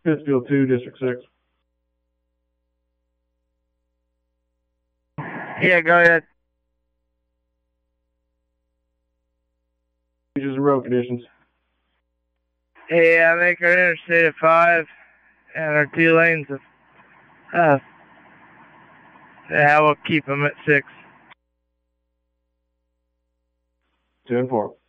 Pittsfield 2, District 6. Yeah, go ahead. Changes and road conditions. Hey, I make our interstate at 5 and our 2 lanes of, yeah, we'll keep them at 6. 2 and 4.